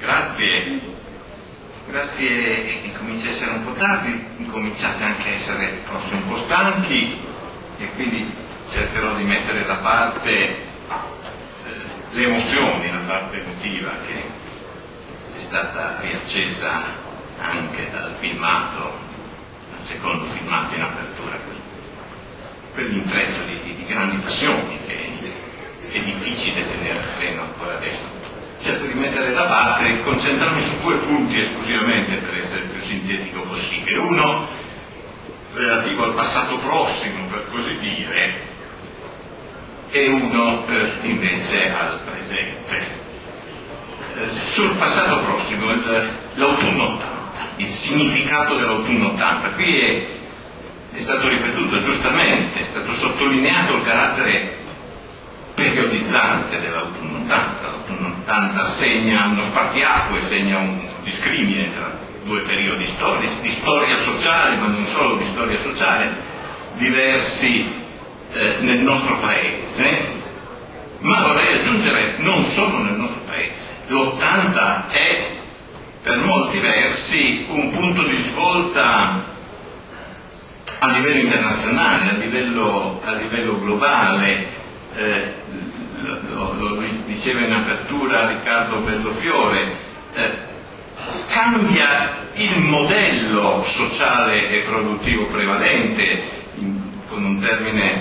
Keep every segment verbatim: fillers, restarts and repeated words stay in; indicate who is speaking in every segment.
Speaker 1: Grazie. Grazie, incomincia a essere un po' tardi, incominciate anche a essere forse un po' stanchi e quindi cercherò di mettere da parte eh, le emozioni, la parte emotiva che è stata riaccesa anche dal filmato, dal secondo filmato in apertura, quell'intreccio di, di grandi passioni che è difficile tenere freno ancora adesso. Cerco di mettere da parte e concentrarmi su due punti esclusivamente per essere il più sintetico possibile. Uno relativo al passato prossimo, per così dire, e uno eh, invece al presente. Eh, sul passato prossimo, il, l'autunno ottanta, il significato dell'autunno ottanta. Qui è, è stato ripetuto giustamente, è stato sottolineato il carattere periodizzante dell'autunno ottanta. L'autunno ottanta segna uno spartiacque, segna un discrimine tra due periodi storici, di storia sociale, ma non solo di storia sociale, diversi eh, nel nostro paese, ma vorrei aggiungere non solo nel nostro paese. L'ottanta è per molti versi un punto di svolta a livello internazionale, a livello, a livello globale. Eh, lo, lo diceva in apertura Riccardo Bellofiore, eh, cambia il modello sociale e produttivo prevalente, in, con un termine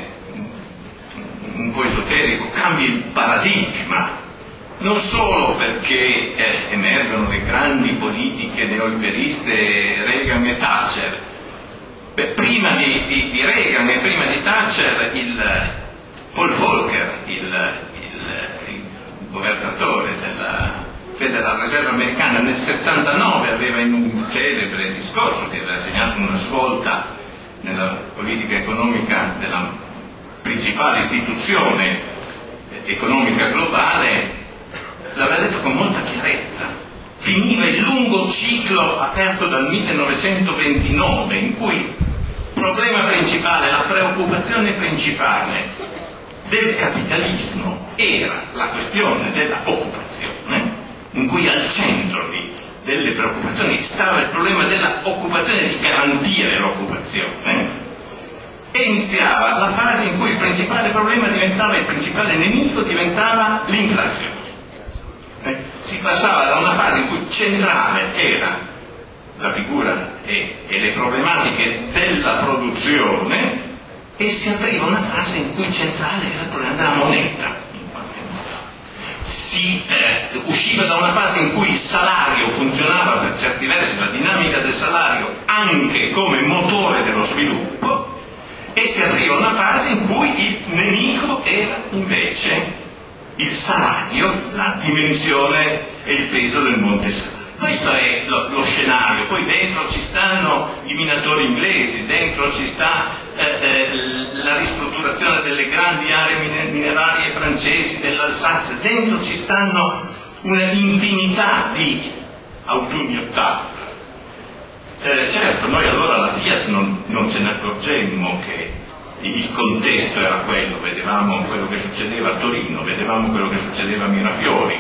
Speaker 1: un po' esoterico, cambia il paradigma, non solo perché eh, emergono le grandi politiche neoliberiste Reagan e Thatcher. Beh, prima di, di, di Reagan e prima di Thatcher il Paul Volcker, il, il, il governatore della Federal Reserve americana, nel settantanove aveva in un celebre discorso che aveva segnato una svolta nella politica economica della principale istituzione economica globale, l'aveva detto con molta chiarezza. Finiva il lungo ciclo aperto dal millenovecentoventinove in cui il problema principale, la preoccupazione principale del capitalismo era la questione della occupazione, in cui al centro di, delle preoccupazioni stava il problema della occupazione, di garantire l'occupazione, e iniziava la fase in cui il principale problema diventava, il principale nemico diventava l'inflazione. Eh? Si passava da una fase in cui centrale era la figura e, e le problematiche della produzione, e si apriva una fase in cui centrale era il problema della moneta. Si eh, usciva da una fase in cui il salario funzionava per certi versi, la dinamica del salario, anche come motore dello sviluppo, e si apriva una fase in cui il nemico era invece il salario, la dimensione e il peso del monte salario. Questo è lo, lo scenario. Poi dentro ci stanno i minatori inglesi, dentro ci sta eh, eh, la ristrutturazione delle grandi aree minerarie francesi, dell'Alsazia, dentro ci stanno una infinità di autunni ottanta. Eh, certo, noi allora alla Fiat non, non ce ne accorgemmo che il contesto era quello, vedevamo quello che succedeva a Torino, vedevamo quello che succedeva a Mirafiori.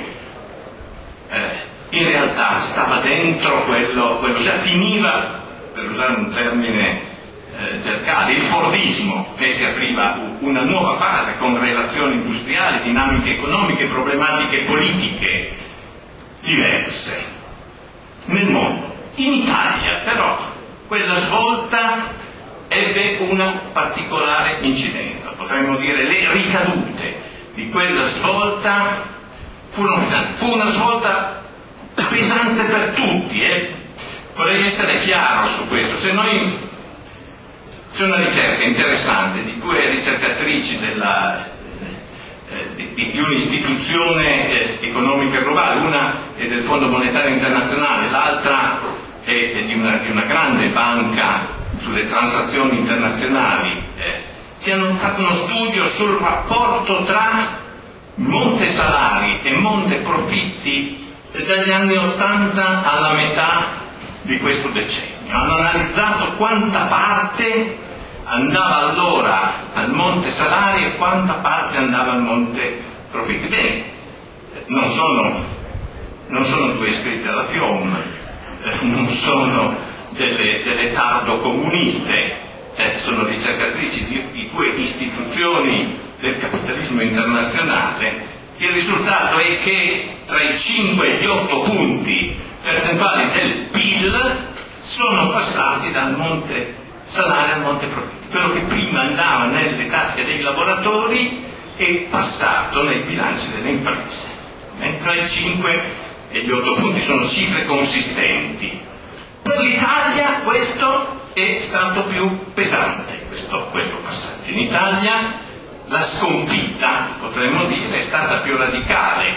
Speaker 1: Eh, in realtà stava dentro quello, quello cioè finiva, per usare un termine eh, gergale, il Fordismo, e si apriva una nuova fase con relazioni industriali, dinamiche economiche, problematiche politiche diverse nel mondo. In Italia però quella svolta ebbe una particolare incidenza, potremmo dire le ricadute di quella svolta furono pesanti. Fu una svolta pesante per tutti, eh? Vorrei essere chiaro su questo. Se noi c'è una ricerca interessante di due ricercatrici della, eh, di, di un'istituzione eh, economica globale, una è del Fondo Monetario Internazionale, l'altra è, è di, una, di una grande banca sulle transazioni internazionali, eh, che hanno fatto uno studio sul rapporto tra monte salari e monte profitti dagli anni ottanta alla metà di questo decennio. Hanno analizzato quanta parte andava allora al monte salari e quanta parte andava al monte profitti. Bene, non sono non sono due iscritti alla P O M, eh, non sono delle, delle tardo comuniste, eh, sono ricercatrici di, di due istituzioni del capitalismo internazionale. Il risultato è che tra i cinque e gli otto punti percentuali del P I L sono passati dal monte salari al monte profitti. Quello che prima andava nelle tasche dei lavoratori è passato nei bilanci delle imprese. Eh, tra i cinque e gli otto punti sono cifre consistenti. Per l'Italia questo è stato più pesante, questo, questo passaggio. In Italia la sconfitta, potremmo dire, è stata più radicale,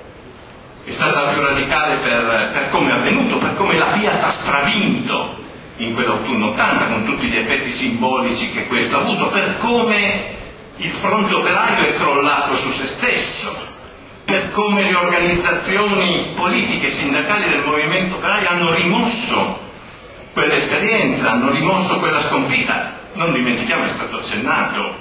Speaker 1: è stata più radicale per, per come è avvenuto, per come la Fiat ha stravinto in quell'autunno ottanta, con tutti gli effetti simbolici che questo ha avuto, per come il fronte operario è crollato su se stesso, per come le organizzazioni politiche e sindacali del movimento operaio hanno rimosso quell'esperienza, hanno rimosso quella sconfitta. Non dimentichiamo, è stato accennato,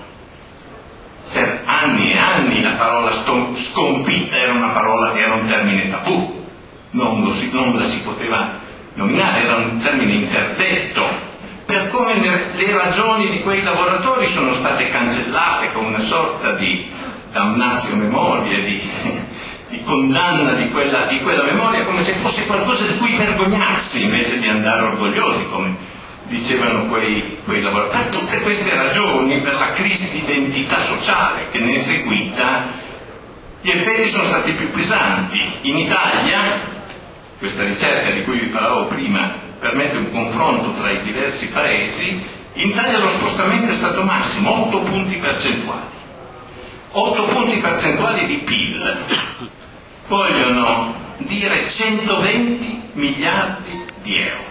Speaker 1: per anni e anni la parola sconfitta era una parola che era un termine tabù, non, lo si, non la si poteva nominare, era un termine interdetto, per come le ragioni di quei lavoratori sono state cancellate con una sorta di damnatio memoria, di, di condanna di quella, di quella memoria, come se fosse qualcosa di cui vergognarsi invece di andare orgogliosi, come dicevano quei, quei lavoratori. Per tutte queste ragioni, per la crisi di identità sociale che ne è seguita, gli effetti sono stati più pesanti. In Italia, questa ricerca di cui vi parlavo prima permette un confronto tra i diversi paesi, in Italia lo spostamento è stato massimo, otto punti percentuali. otto punti percentuali di P I L vogliono dire centoventi miliardi di euro.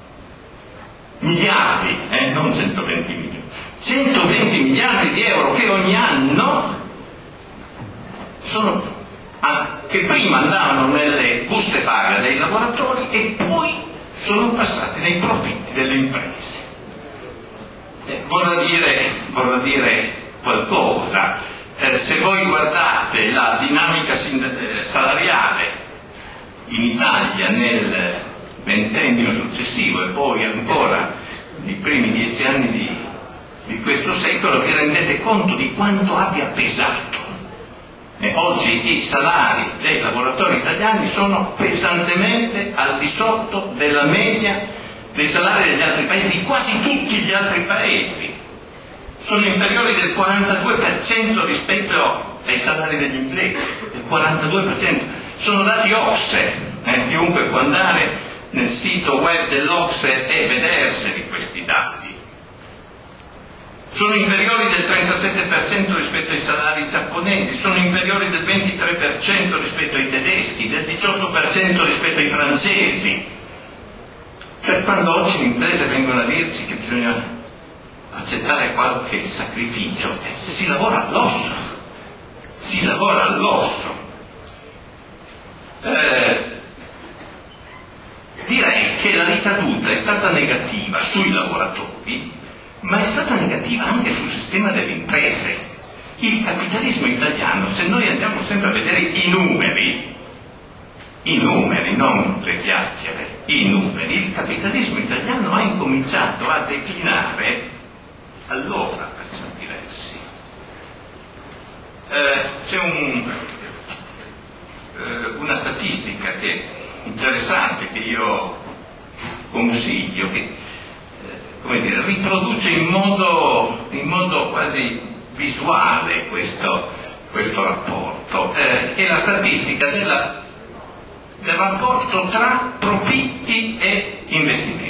Speaker 1: Miliardi, eh, non centoventi milioni, centoventi miliardi di euro che ogni anno sono, ah, che prima andavano nelle buste paga dei lavoratori e poi sono passati nei profitti delle imprese. Eh, vorrà dire, vorrà dire qualcosa. Eh, se voi guardate la dinamica salariale in Italia nel ventennio successivo e poi ancora nei primi dieci anni di, di questo secolo, vi rendete conto di quanto abbia pesato. E oggi i salari dei lavoratori italiani sono pesantemente al di sotto della media dei salari degli altri paesi, di quasi tutti gli altri paesi. Sono inferiori del quarantadue per cento rispetto ai salari degli inglesi, del quarantadue per cento. Sono dati O C S E, eh, chiunque può andare nel sito web dell'O C S E e vederseli questi dati. Sono inferiori del trentasette per cento rispetto ai salari giapponesi, sono inferiori del ventitré per cento rispetto ai tedeschi, del diciotto per cento rispetto ai francesi. Per quando oggi le imprese vengono a dirci che bisogna accettare qualche sacrificio, eh, si lavora all'osso, si lavora all'osso. Eh, direi che la ricaduta è stata negativa sui lavoratori, ma è stata negativa anche sul sistema delle imprese. Il capitalismo italiano, se noi andiamo sempre a vedere i numeri, i numeri, non le chiacchiere, i numeri, il capitalismo italiano ha incominciato a declinare allora per certi versi. Eh, c'è un, eh, una statistica che è interessante, che io consiglio, che eh, come dire, riproduce in modo, in modo quasi visuale questo, questo rapporto. Eh, è la statistica della, del rapporto tra profitti e investimenti.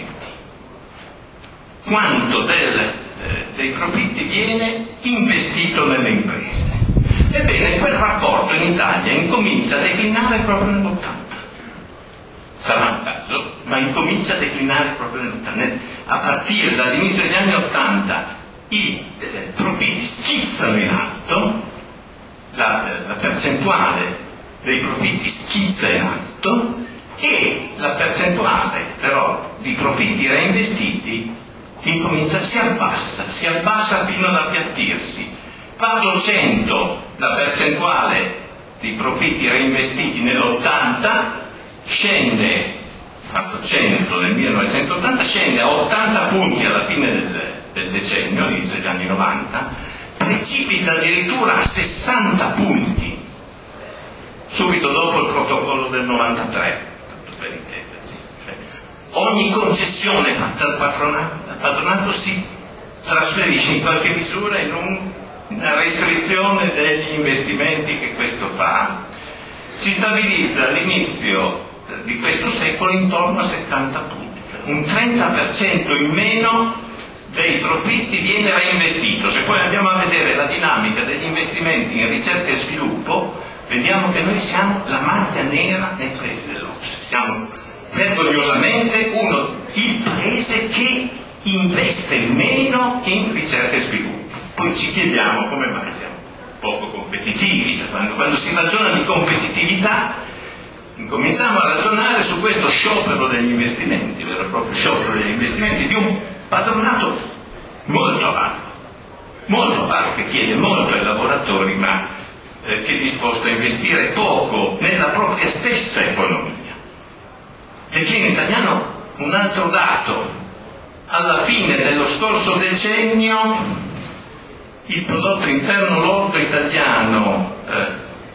Speaker 1: Quanto del dei profitti viene investito nelle imprese. Ebbene, quel rapporto in Italia incomincia a declinare proprio nell'ottanta. Sarà un caso, ma incomincia a declinare proprio nell'ottanta. A partire dall'inizio degli anni ottanta i eh, profitti schizzano in alto, la, la percentuale dei profitti schizza in alto e la percentuale però di profitti reinvestiti incomincia, si abbassa, si abbassa fino ad appiattirsi. Fatto cento la percentuale di profitti reinvestiti nell'ottanta, scende, fatto cento nel millenovecentottanta, scende a ottanta punti alla fine del, del decennio, all'inizio degli anni novanta, precipita addirittura a sessanta punti subito dopo il protocollo del novantatré, tanto per intendersi. Cioè, ogni concessione fatta al patronato, al patronato si trasferisce in qualche misura in un, una restrizione degli investimenti che questo fa. Si stabilizza all'inizio di questo secolo intorno a settanta punti, cioè un trenta per cento in meno dei profitti viene reinvestito. Se poi andiamo a vedere la dinamica degli investimenti in ricerca e sviluppo, vediamo che noi siamo la maglia nera nei paesi dell'O C S E, siamo vergognosamente uno, il paese che investe meno in ricerca e sviluppo. Poi ci chiediamo come mai siamo poco competitivi, cioè quando, quando si ragiona di competitività incominciamo a ragionare su questo sciopero degli investimenti, vero e proprio sciopero degli investimenti di un patronato molto vago, molto vago, che chiede molto ai lavoratori, ma eh, che è disposto a investire poco nella propria stessa economia. Declino italiano, un altro dato: alla fine dello scorso decennio il prodotto interno lordo italiano eh,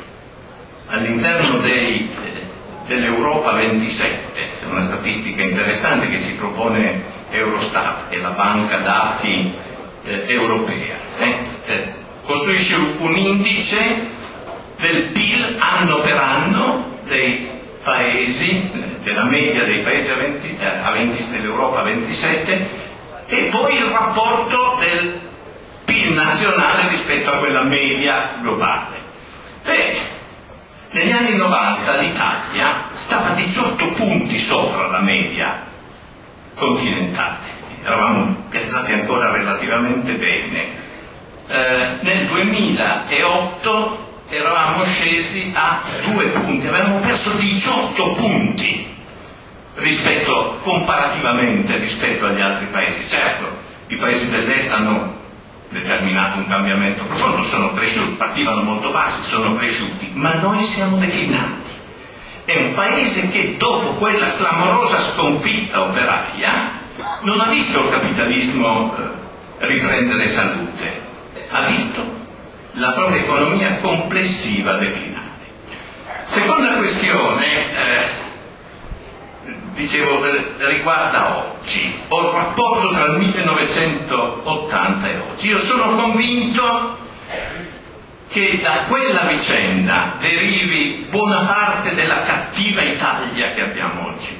Speaker 1: all'interno dei, eh, dell'Europa ventisette, è una statistica interessante che ci propone Eurostat, che è la banca dati eh, europea, eh, eh, costruisce un indice del P I L anno per anno dei paesi, della media dei paesi a venti, a venti dell'Europa ventisette, e poi il rapporto del P I L nazionale rispetto a quella media globale. Beh, negli anni novanta l'Italia stava diciotto punti sopra la media continentale, eravamo piazzati ancora relativamente bene. Eh, nel duemilaotto eravamo scesi a due punti, avevamo perso diciotto punti rispetto, comparativamente rispetto agli altri paesi. Certo, i paesi dell'est hanno determinato un cambiamento profondo, sono cresciuti, partivano molto bassi, sono cresciuti, ma noi siamo declinati. È un paese che dopo quella clamorosa sconfitta operaia non ha visto il capitalismo eh, riprendere salute, ha visto la propria economia complessiva declinare. Seconda questione, eh, dicevo, riguarda oggi, o il rapporto tra il millenovecentottanta e oggi. Io sono convinto che da quella vicenda derivi buona parte della cattiva Italia che abbiamo oggi,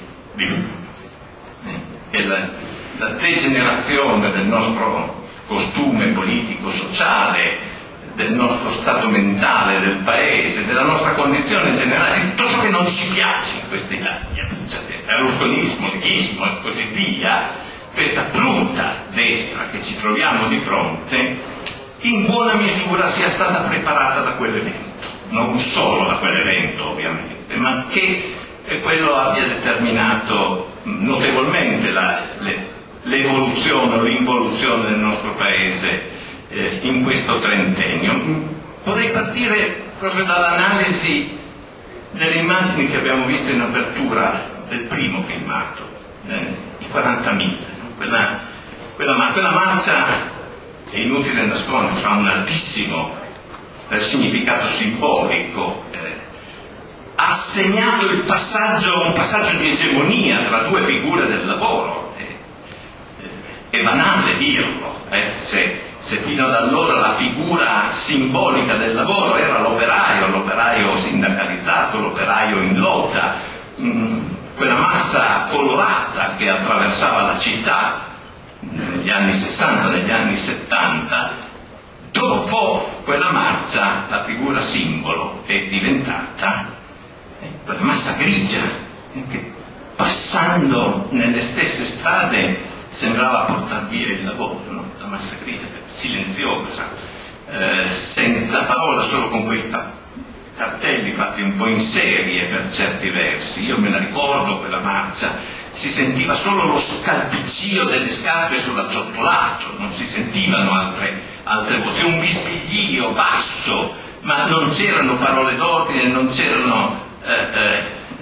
Speaker 1: e la, la degenerazione del nostro costume politico-sociale, del nostro stato mentale, del paese, della nostra condizione generale, di tutto ciò che non ci piace in questa Italia, cioè, berlusconismo, leghismo e così via, questa brutta destra che ci troviamo di fronte, in buona misura sia stata preparata da quell'evento, non solo da quell'evento ovviamente, ma che eh, quello abbia determinato notevolmente la, le, l'evoluzione o l'involuzione del nostro paese eh, in questo trentennio. Vorrei partire proprio dall'analisi delle immagini che abbiamo visto in apertura del primo filmato, eh, i quarantamila, no? quella, quella, quella marcia, è inutile nascondere, ha un altissimo eh, significato simbolico, eh, ha segnato il passaggio, un passaggio di egemonia tra due figure del lavoro. Eh, eh, è banale dirlo, eh, se, se fino ad allora la figura simbolica del lavoro era l'operaio, l'operaio sindacalizzato, l'operaio in lotta, mh, quella massa colorata che attraversava la città negli anni sessanta, negli anni settanta, dopo quella marcia la figura simbolo è diventata eh, quella massa grigia eh, che passando nelle stesse strade sembrava portar via il lavoro, no? La massa grigia, silenziosa, eh, senza parola, solo con quei cartelli fatti un po' in serie per certi versi. Io me la ricordo quella marcia, si sentiva solo lo scalpiccio delle scarpe sull'acciottolato, non si sentivano altre, altre voci, un bisbiglio basso, ma non c'erano parole d'ordine, non c'erano, eh, eh,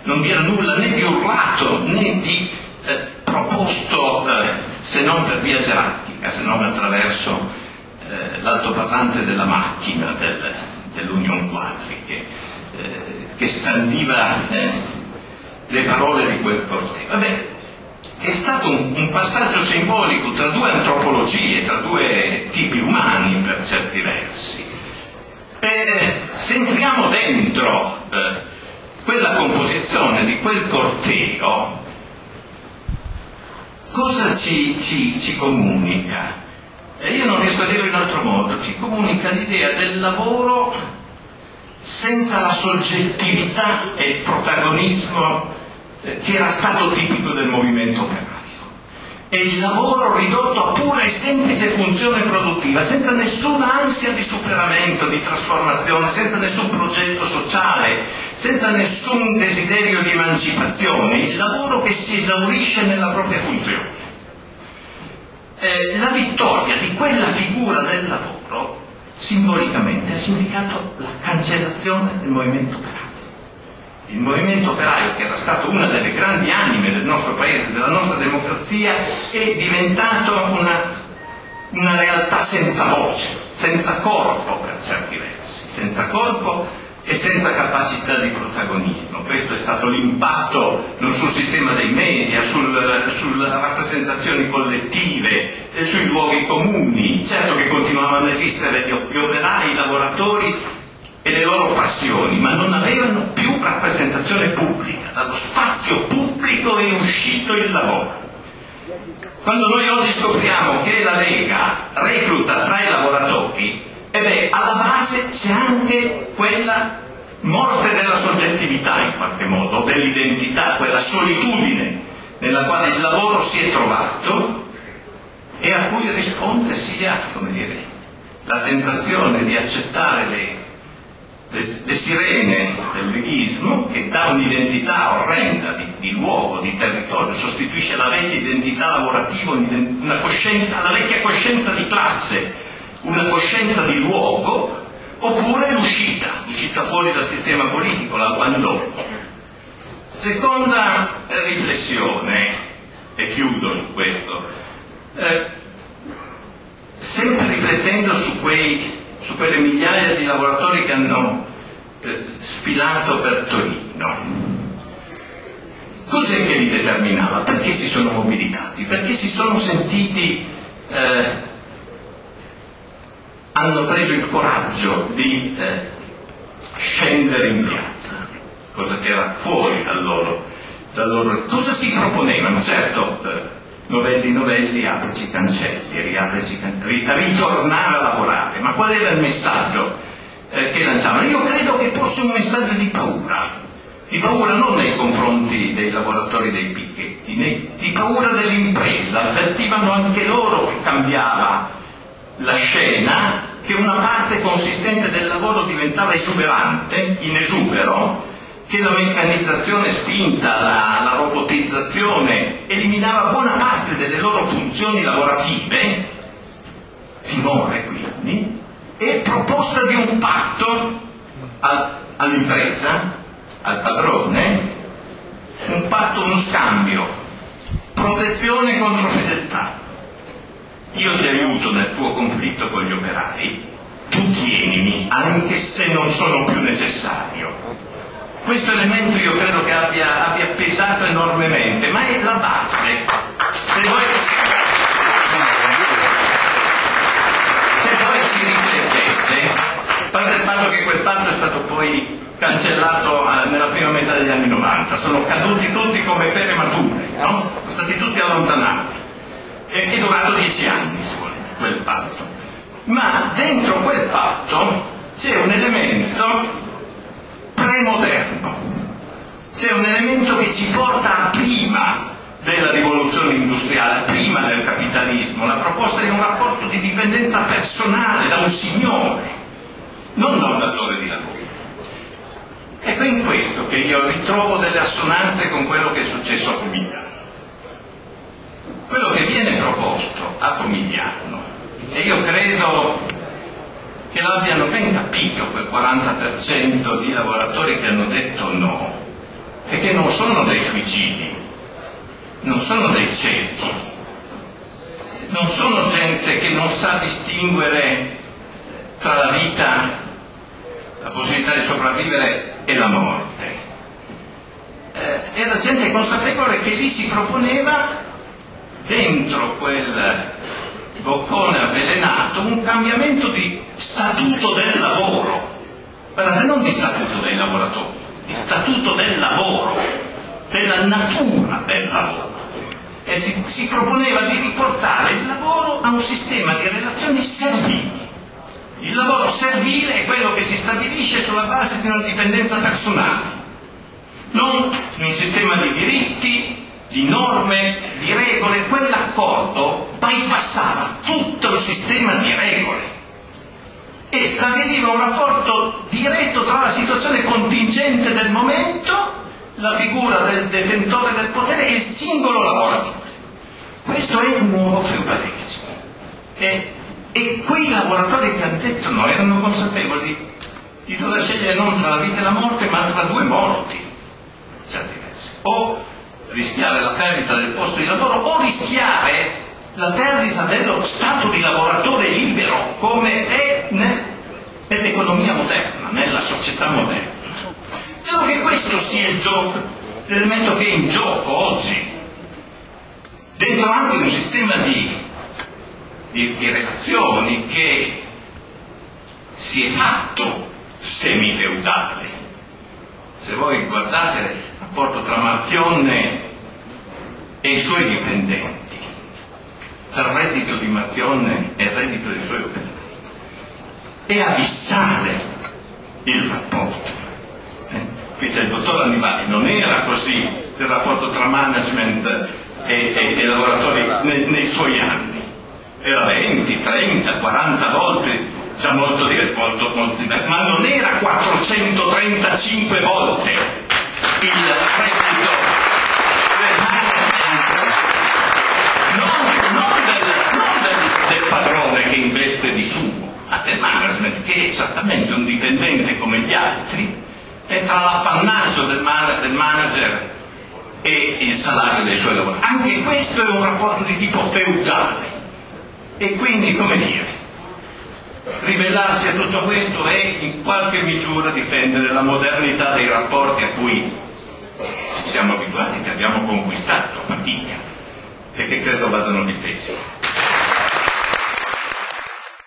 Speaker 1: non vi era nulla né di urlato né di eh, proposto, eh, se non per via gerarchica, se non attraverso eh, l'altoparlante della macchina del, dell'Union Quadri, che, eh, che scandiva eh, le parole di quel corteo. Vabbè, è stato un, un passaggio simbolico tra due antropologie, tra due tipi umani per certi versi. E se entriamo dentro eh, quella composizione di quel corteo, cosa ci, ci, ci comunica? E io non riesco a dirlo in altro modo. Ci comunica l'idea del lavoro senza la soggettività e il protagonismo eh, che era stato tipico del movimento operaio. È il lavoro ridotto a pura e semplice funzione produttiva, senza nessuna ansia di superamento, di trasformazione, senza nessun progetto sociale, senza nessun desiderio di emancipazione, il lavoro che si esaurisce nella propria funzione. Eh, la vittoria di quella figura del lavoro simbolicamente ha significato la cancellazione del movimento operaio. Il movimento operaio, che era stato una delle grandi anime del nostro paese, della nostra democrazia, è diventato una, una realtà senza voce, senza corpo per certi versi, senza corpo e senza capacità di protagonismo. Questo è stato l'impatto non sul sistema dei media, sul, sulle rappresentazioni collettive, eh, sui luoghi comuni. Certo che continuavano ad esistere gli operai, i lavoratori e le loro passioni, ma non avevano più rappresentazione pubblica. Dallo spazio pubblico è uscito il lavoro. Quando noi oggi scopriamo che la Lega recluta tra i lavoratori, e beh, alla base c'è anche quella morte della soggettività, in qualche modo, dell'identità, quella solitudine nella quale il lavoro si è trovato e a cui risponde sia, come dire, la tentazione di accettare le Le, le sirene del leghismo, che dà un'identità orrenda di, di luogo, di territorio, sostituisce la vecchia identità lavorativa, una coscienza, la vecchia coscienza di classe, una coscienza di luogo, oppure l'uscita, l'uscita fuori dal sistema politico, l'abbandono. Seconda riflessione, e chiudo su questo, eh, sempre riflettendo su quei su quelle migliaia di lavoratori che hanno eh, sfilato per Torino. Cos'è che li determinava? Perché si sono mobilitati? Perché si sono sentiti, eh, hanno preso il coraggio di eh, scendere in piazza, cosa che era fuori dal loro, dal loro... Cosa si proponevano? Certo, eh, Novelli, Novelli, aprici i cancelli, riaprici, ritornare a lavorare. Ma qual era il messaggio eh, che lanciavano? Io credo che fosse un messaggio di paura, di paura non nei confronti dei lavoratori dei picchetti, né, di paura dell'impresa. Avvertivano anche loro che cambiava la scena, che una parte consistente del lavoro diventava esuberante, in esubero, che la meccanizzazione spinta, la, la robotizzazione eliminava buona parte delle loro funzioni lavorative, timore quindi, e proposta di un patto al, all'impresa, al padrone, un patto, uno scambio, protezione contro fedeltà. Io ti aiuto nel tuo conflitto con gli operai, tu tienimi anche se non sono più necessario. Questo elemento io credo che abbia, abbia pesato enormemente, ma è la base. Se voi, se voi ci riflettete, parte il fatto che quel patto è stato poi cancellato nella prima metà degli anni novanta, sono caduti tutti come pere mature, no? Sono stati tutti allontanati. E è durato dieci anni, se volete, quel patto. Ma dentro quel patto c'è un elemento premoderno, c'è un elemento che ci porta a prima della rivoluzione industriale, prima del capitalismo, la proposta di un rapporto di dipendenza personale da un signore, non da un datore di lavoro. Ecco, in questo che io ritrovo delle assonanze con quello che è successo a Pomigliano. Quello che viene proposto a Pomigliano, e io credo che l'abbiano ben capito quel quaranta per cento di lavoratori che hanno detto no, è che non sono dei suicidi, non sono dei ciechi, non sono gente che non sa distinguere tra la vita, la possibilità di sopravvivere e la morte. Eh, era gente consapevole che lì si proponeva, dentro quel boccone avvelenato, un cambiamento di statuto del lavoro. Guardate, non di statuto dei lavoratori, di statuto del lavoro, della natura del lavoro. E si, si proponeva di riportare il lavoro a un sistema di relazioni servili. Il lavoro servile è quello che si stabilisce sulla base di una dipendenza personale, non in un sistema di diritti, di norme, di regole. Quell'accordo bypassava tutto il sistema di regole e stabiliva un rapporto diretto tra la situazione contingente del momento, la figura del detentore del potere e il singolo lavoratore. Questo è un nuovo feudalesimo. E, e quei lavoratori che hanno detto no erano consapevoli di dover scegliere non tra la vita e la morte, ma tra due morti, per certi versi. O rischiare la perdita del posto di lavoro o rischiare la perdita dello stato di lavoratore libero, come è nell'economia moderna, nella società moderna. Credo che questo sia il gioco, l'elemento che è in gioco oggi, dentro anche un sistema di, di, di relazioni che si è fatto semifeudale. Se voi guardate il rapporto tra Marchionne e i suoi dipendenti, tra il reddito di Marchionne e il reddito dei suoi dipendenti, è abissale il rapporto. Eh? Qui c'è il dottor Annibali, non era così il rapporto tra management e, e, e lavoratori nei, nei suoi anni, era venti, trenta, quaranta volte, già molto diverso, molto, molto diverso, ma non era quattrocentotrentacinque volte il reddito del management, non, non, del, non del, del padrone che investe di suo, ma del management che è esattamente un dipendente come gli altri, è tra l'appannaggio del, man, del manager e il salario dei suoi lavoratori. Anche questo è un rapporto di tipo feudale e quindi, come dire, ribellarsi a tutto questo è in qualche misura difendere la modernità dei rapporti a cui ci siamo abituati, che abbiamo conquistato a fatica e che credo vadano difesi.